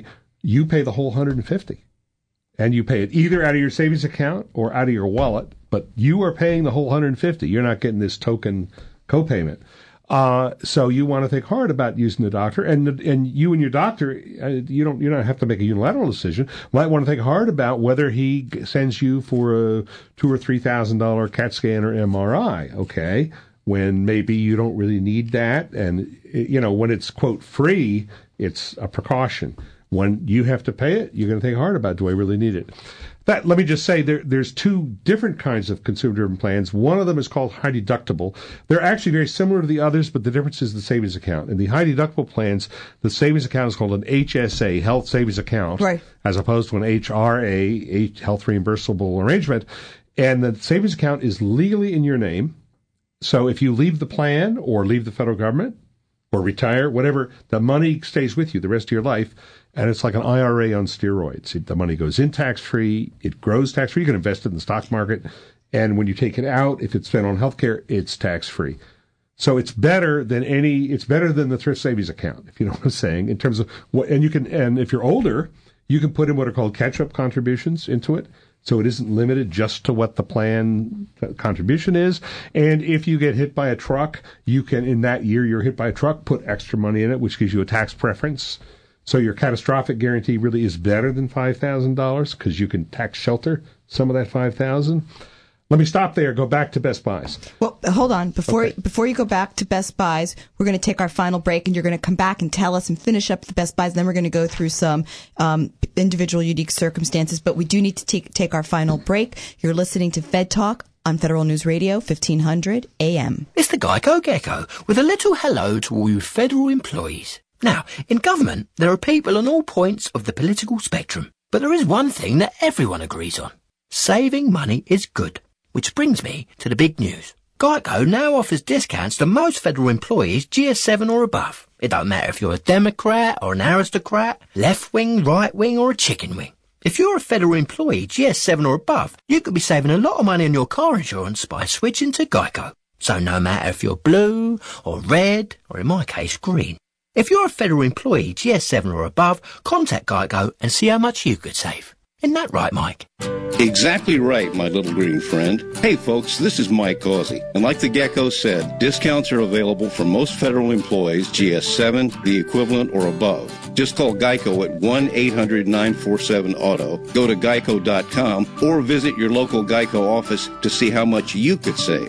you pay the whole one hundred fifty. And you pay it either out of your savings account or out of your wallet, but you are paying the whole one hundred fifty. You're not getting this token copayment. Uh, so you want to think hard about using the doctor, and and you and your doctor, uh, you don't you don't have to make a unilateral decision. Might want to think hard about whether he sends you for a two or three thousand dollar CAT scan or M R I. Okay, when maybe you don't really need that, and you know when it's quote free, it's a precaution. When you have to pay it, you're going to think hard about, do I really need it? That, let me just say, there, there's two different kinds of consumer-driven plans. One of them is called high deductible. They're actually very similar to the others, but the difference is the savings account. In the high deductible plans, the savings account is called an H S A, Health Savings Account, right, as opposed to an H R A, Health Reimbursable Arrangement. And the savings account is legally in your name. So if you leave the plan or leave the federal government or retire, whatever, the money stays with you the rest of your life. And it's like an I R A on steroids. It, the money goes in tax-free. It grows tax-free. You can invest it in the stock market. And when you take it out, if it's spent on healthcare, it's tax-free. So it's better than any, it's better than the thrift savings account, if you know what I'm saying, in terms of what, and you can, and if you're older, you can put in what are called catch-up contributions into it. So it isn't limited just to what the plan contribution is. And if you get hit by a truck, you can, in that year you're hit by a truck, put extra money in it, which gives you a tax preference. So your catastrophic guarantee really is better than five thousand dollars because you can tax shelter some of that five thousand dollars. Let me stop there. Go back to Best Buys. Well, hold on. Before Okay. before you go back to Best Buys, we're going to take our final break, and you're going to come back and tell us and finish up the Best Buys. And then we're going to go through some um, individual unique circumstances. But we do need to take, take our final break. You're listening to Fed Talk on Federal News Radio, fifteen hundred A M. It's the Geico Gecko with a little hello to all you federal employees. Now, in government, there are people on all points of the political spectrum, but there is one thing that everyone agrees on. Saving money is good, which brings me to the big news. Geico now offers discounts to most federal employees G S seven or above. It don't matter if you're a Democrat or an aristocrat, left wing, right wing or a chicken wing. If you're a federal employee G S seven or above, you could be saving a lot of money on your car insurance by switching to Geico. So no matter if you're blue or red or in my case green. If you're a federal employee G S seven or above, contact Geico and see how much you could save. Isn't that right, Mike? Exactly right, my little green friend. Hey, folks, this is Mike Causey. And like the Gecko said, discounts are available for most federal employees G S seven, the equivalent, or above. Just call Geico at one eight hundred nine four seven auto, go to geico dot com, or visit your local Geico office to see how much you could save.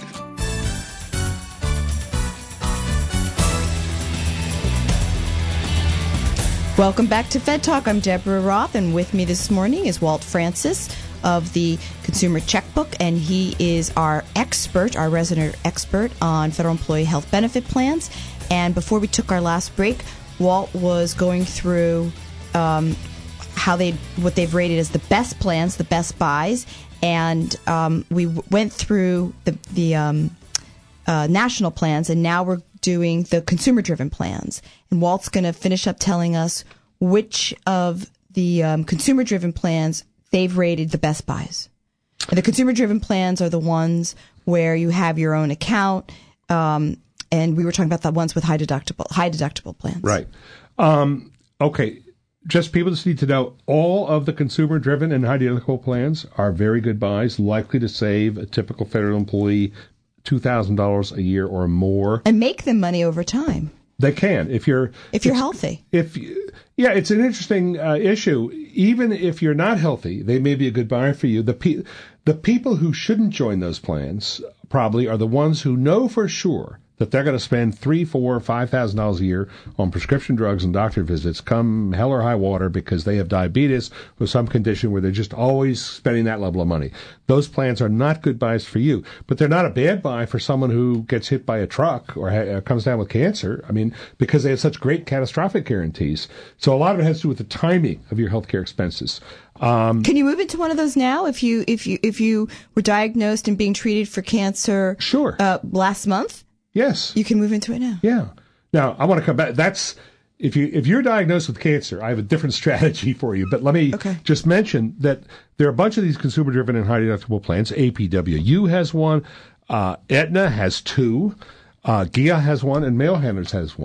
Welcome back to Fed Talk. I'm Deborah Roth, and with me this morning is Walt Francis of the Consumer Checkbook, and he is our expert, our resident expert on federal employee health benefit plans. And before we took our last break, Walt was going through um, how they what they've rated as the best plans, the best buys, and um, we w- went through the the um, uh, national plans, and now we're doing the consumer-driven plans. And Walt's going to finish up telling us which of the um, consumer-driven plans they've rated the best buys. And the consumer-driven plans are the ones where you have your own account, um, and we were talking about the ones with high deductible, high deductible plans. Right. Um, okay. Just people just need to know all of the consumer-driven and high deductible plans are very good buys, likely to save a typical federal employee two thousand dollars a year or more. And make them money over time. They can if you're if you're healthy. If yeah, it's an interesting uh, issue. Even if you're not healthy, they may be a good buyer for you. The pe- the people who shouldn't join those plans probably are the ones who know for sure that they're going to spend three, four, five thousand dollars a year on prescription drugs and doctor visits, come hell or high water, because they have diabetes or some condition where they're just always spending that level of money. Those plans are not good buys for you, but they're not a bad buy for someone who gets hit by a truck or ha- comes down with cancer. I mean, because they have such great catastrophic guarantees. So a lot of it has to do with the timing of your healthcare expenses. Um, Can you move into one of those now? If you if you if you were diagnosed and being treated for cancer, sure, uh, last month. Yes. You can move into it now. Yeah. Now, I want to come back. That's if you if you're diagnosed with cancer, I have a different strategy for you. But let me okay. just mention that there are a bunch of these consumer-driven and high deductible plans. A P W U has one, uh, Aetna has two, uh, G I A has one, and Mail Handlers has one.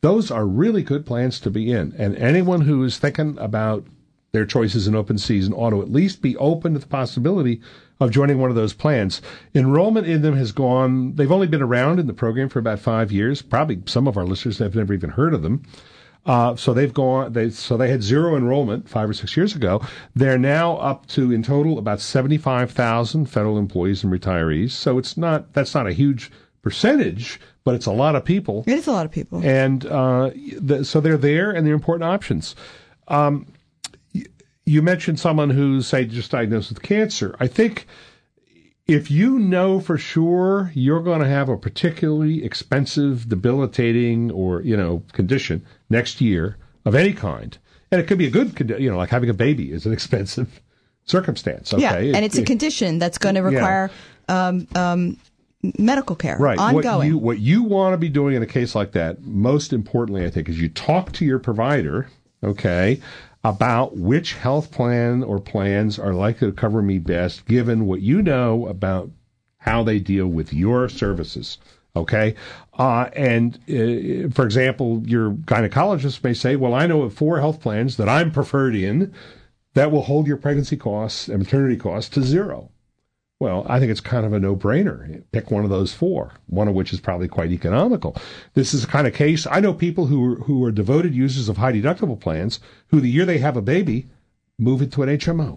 those are really good plans to be in. And anyone who is thinking about their choices in open season ought to at least be open to the possibility of joining one of those plans. Enrollment in them has gone, they've only been around in the program for about five years. Probably some of our listeners have never even heard of them. Uh, so they've gone, they, so they had zero enrollment five or six years ago. They're now up to, in total, about seventy-five thousand federal employees and retirees. So it's not, that's not a huge percentage, but it's a lot of people. It is a lot of people. And uh, the, so they're there, and they're important options. Um, you mentioned someone who's, say, just diagnosed with cancer. I think if you know for sure you're going to have a particularly expensive, debilitating, or, you know, condition next year of any kind, and it could be a good condition, you know, like having a baby is an expensive circumstance. Okay? Yeah, and it, it's a it, condition that's going to require yeah. um, um, medical care, right. ongoing. What you, what you want to be doing in a case like that, most importantly, I think, is you talk to your provider, okay, about which health plan or plans are likely to cover me best, given what you know about how they deal with your services. Okay? Uh, and, uh, for example, your gynecologist may say, well, I know of four health plans that I'm preferred in that will hold your pregnancy costs and maternity costs to zero. Well, I think it's kind of a no-brainer. Pick one of those four, one of which is probably quite economical. This is the kind of case, I know people who are, who are devoted users of high-deductible plans who the year they have a baby move into an H M O.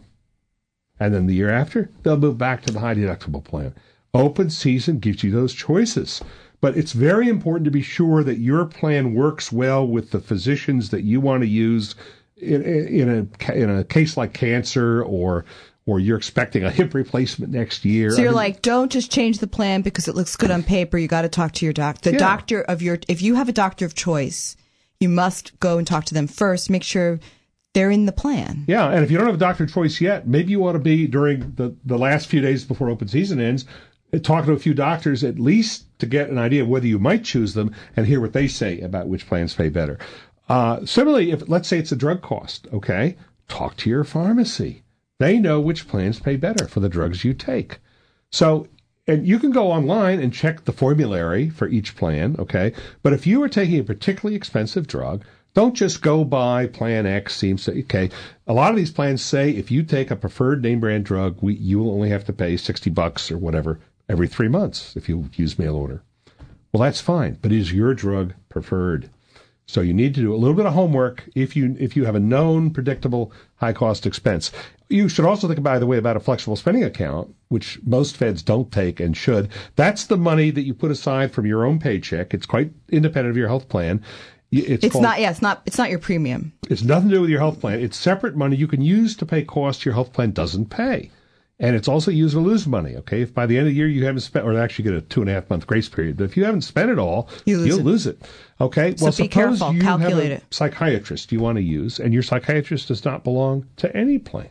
And then the year after, they'll move back to the high-deductible plan. Open season gives you those choices. But it's very important to be sure that your plan works well with the physicians that you want to use in, in, a, in a case like cancer, or or you're expecting a hip replacement next year. So you're I mean, like, don't just change the plan because it looks good on paper. You got to talk to your doctor. The yeah. doctor of your, if you have a doctor of choice, you must go and talk to them first. Make sure they're in the plan. Yeah, and if you don't have a doctor of choice yet, maybe you ought to be, during the, the last few days before open season ends, talking to a few doctors at least to get an idea of whether you might choose them and hear what they say about which plans pay better. Uh, similarly, if let's say it's a drug cost, okay, talk to your pharmacy. They know which plans pay better for the drugs you take. So, and you can go online and check the formulary for each plan, okay? But if you are taking a particularly expensive drug, don't just go by plan X seems to, okay. A lot of these plans say if you take a preferred name brand drug, we, you will only have to pay sixty bucks or whatever every three months if you use mail order. Well, that's fine, but is your drug preferred? So you need to do a little bit of homework if you if you have a known, predictable, high-cost expense. You should also think, by the way, about a flexible spending account, which most feds don't take and should. That's the money that you put aside from your own paycheck. It's quite independent of your health plan. It's, it's called, not, yeah, it's not, it's not your premium. It's nothing to do with your health plan. It's separate money you can use to pay costs your health plan doesn't pay. And it's also use or lose money, okay? If by the end of the year you haven't spent, or actually get a two and a half month grace period, but if you haven't spent it all, you lose you'll it. lose it, okay? So well, be suppose careful, you calculate have a it. psychiatrist you want to use, and your psychiatrist does not belong to any plan.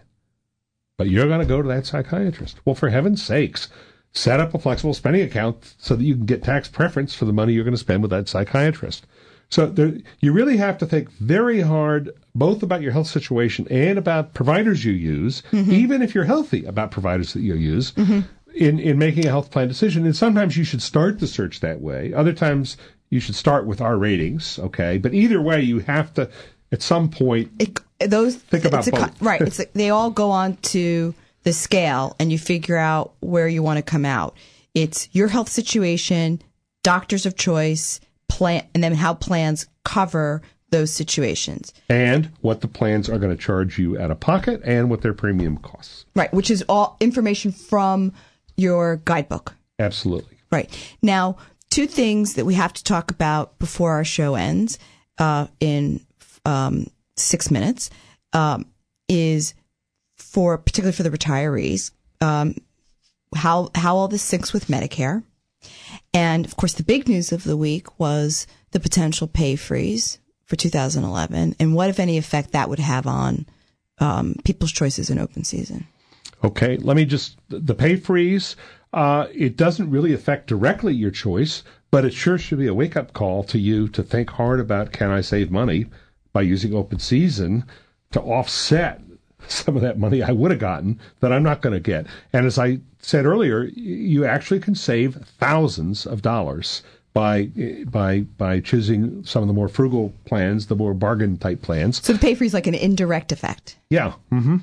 But you're going to go to that psychiatrist. Well, for heaven's sakes, set up a flexible spending account so that you can get tax preference for the money you're going to spend with that psychiatrist. So there, you really have to think very hard, both about your health situation and about providers you use, mm-hmm. even if you're healthy, about providers that you use, mm-hmm. in, in making a health plan decision. And sometimes you should start the search that way. Other times you should start with our ratings, okay? But either way, you have to, at some point, it, those, think about a, both. Right. It's a, they all go on to the scale, and you figure out where you want to come out. It's your health situation, doctors of choice, plan, and then how plans cover those situations. And what the plans are going to charge you out of pocket and what their premium costs. Right, which is all information from your guidebook. Absolutely. Right. Now, two things that we have to talk about before our show ends uh, in um, six minutes um, is for, particularly for the retirees, um, how how all this syncs with Medicare. And, of course, the big news of the week was the potential pay freeze for two thousand eleven, and what, if any, effect that would have on um, people's choices in open season. Okay, let me just, the pay freeze, uh, it doesn't really affect directly your choice, but it sure should be a wake-up call to you to think hard about, can I save money by using open season to offset some of that money I would have gotten that I'm not going to get. And as I said earlier, you actually can save thousands of dollars by by by choosing some of the more frugal plans, the more bargain type plans. So the pay for is like an indirect effect. Yeah. Mm-hmm.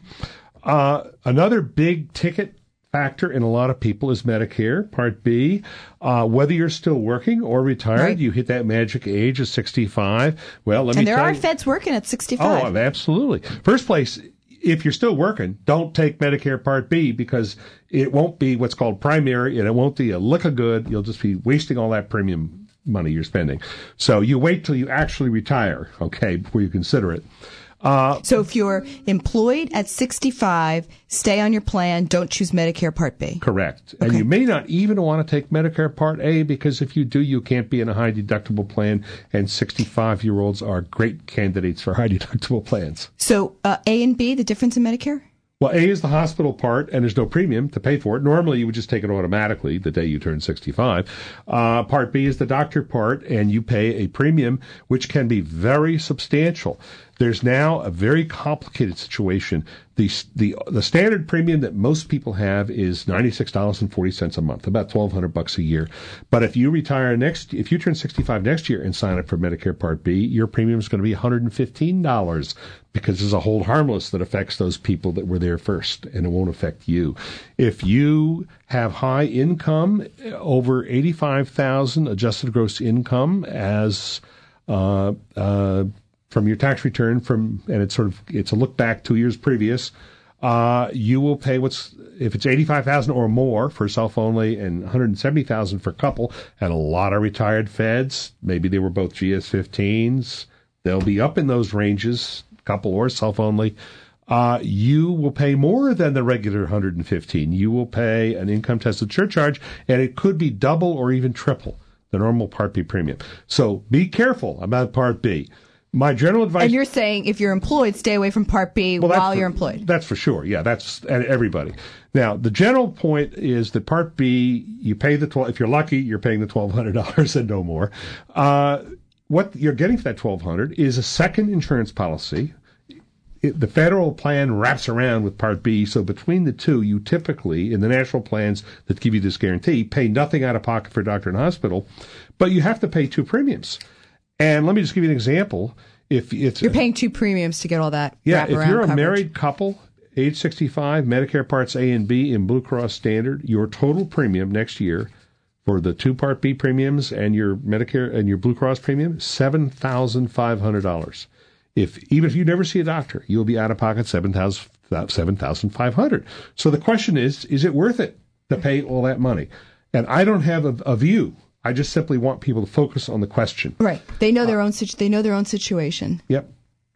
Uh, another big ticket factor in a lot of people is Medicare Part B. Uh, whether you're still working or retired, right. you hit that magic age of sixty-five. Well, let and me there tell are you, feds working at sixty-five. Oh, absolutely. First place, if you're still working, don't take Medicare Part B because it won't be what's called primary, and it won't be a lick of good. You'll just be wasting all that premium money you're spending. So you wait till you actually retire, okay, before you consider it. Uh, so if you're employed at sixty-five, stay on your plan. Don't choose Medicare Part B. Correct. Okay. And you may not even want to take Medicare Part A because if you do, you can't be in a high deductible plan, and sixty-five-year-olds are great candidates for high deductible plans. So uh, A and B, the difference in Medicare? Well, A is the hospital part, and there's no premium to pay for it. Normally, you would just take it automatically the day you turn sixty-five. Uh, part B is the doctor part, and you pay a premium, which can be very substantial. There's now a very complicated situation. The the the standard premium that most people have is ninety-six dollars and forty cents a month, about twelve hundred bucks a year. But if you retire next, if you turn sixty-five next year and sign up for Medicare Part B, your premium is going to be one hundred fifteen dollars because there's a hold harmless that affects those people that were there first, and it won't affect you. If you have high income, over eighty-five thousand dollars adjusted gross income as uh, uh, from your tax return, from and it's sort of it's a look back two years previous. Uh, you will pay what's if it's eighty-five thousand or more for self only, and one hundred seventy thousand for couple. And a lot of retired feds, maybe they were both G S fifteens, they'll be up in those ranges, couple or self only. Uh, you will pay more than the regular one hundred fifteen. You will pay an income tested surcharge, and it could be double or even triple the normal Part B premium. So be careful about Part B. My general advice... And you're saying if you're employed, stay away from Part B well, while for, you're employed. That's for sure. Yeah, that's everybody. Now, the general point is that Part B, you pay the twelve. If you're lucky, you're paying the twelve hundred dollars and no more. Uh, what you're getting for that twelve hundred dollars is a second insurance policy. It, the federal plan wraps around with Part B, so between the two, you typically, in the national plans that give you this guarantee, pay nothing out of pocket for doctor and hospital, but you have to pay two premiums. And let me just give you an example. If it's You're paying two premiums to get all that yeah, if you're a coverage. married couple, age sixty-five, Medicare Parts A and B in Blue Cross Standard, your total premium next year for the two Part B premiums and your Medicare and your Blue Cross premium, seven thousand five hundred dollars. If even if you never see a doctor, you'll be out of pocket seven thousand five hundred dollars. So the question is, is it worth it to pay all that money? And I don't have a, a view. I just simply want people to focus on the question. Right. They know their own situ- they know their own situation. Yep.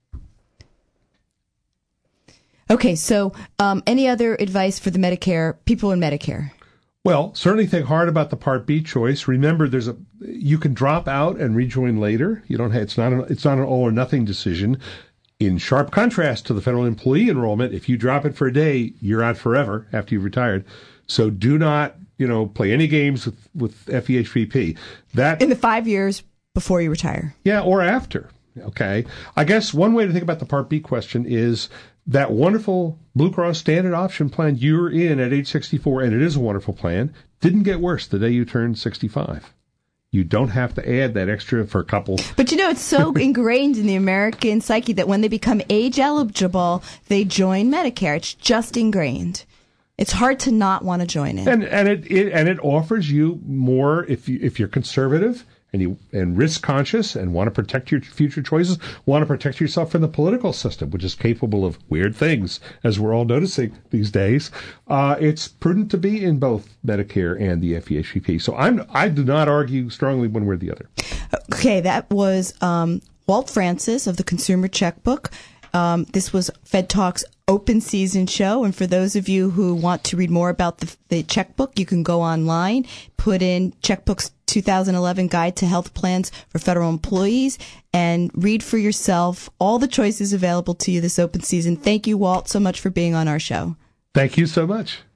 Okay, so um, any other advice for the Medicare people in Medicare? Well, certainly think hard about the Part B choice. Remember, there's a you can drop out and rejoin later. You don't have, it's not an, it's not an all or nothing decision. In sharp contrast to the federal employee enrollment, if you drop it for a day, you're out forever after you've retired. So do not, you know, play any games with, with F E H B P. That in the five years before you retire. Yeah, or after. Okay. I guess one way to think about the Part B question is that wonderful Blue Cross Standard Option plan you're in at age sixty-four, and it is a wonderful plan, didn't get worse the day you turned sixty-five. You don't have to add that extra for a couple. But you know, it's so ingrained in the American psyche that when they become age eligible, they join Medicare. It's just ingrained. It's hard to not want to join in. And and it, it and it offers you more if you if you're conservative and you and risk conscious and want to protect your future choices, want to protect yourself from the political system, which is capable of weird things, as we're all noticing these days. Uh, it's prudent to be in both Medicare and the F E H B P. So I'm I do not argue strongly one way or the other. Okay, that was um, Walt Francis of the Consumer Checkbook. Um, this was Fed Talk's open season show. And for those of you who want to read more about the, the checkbook, you can go online, put in Checkbook's two thousand eleven Guide to Health Plans for Federal Employees, and read for yourself all the choices available to you this open season. Thank you, Walt, so much for being on our show. Thank you so much.